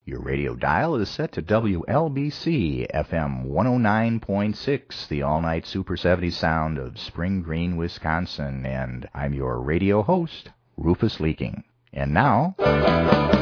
Your radio dial is set to WLBC FM 109.6, the all-night Super 70 sound of Spring Green, Wisconsin, and I'm your radio host, Rufus Leaking. And now...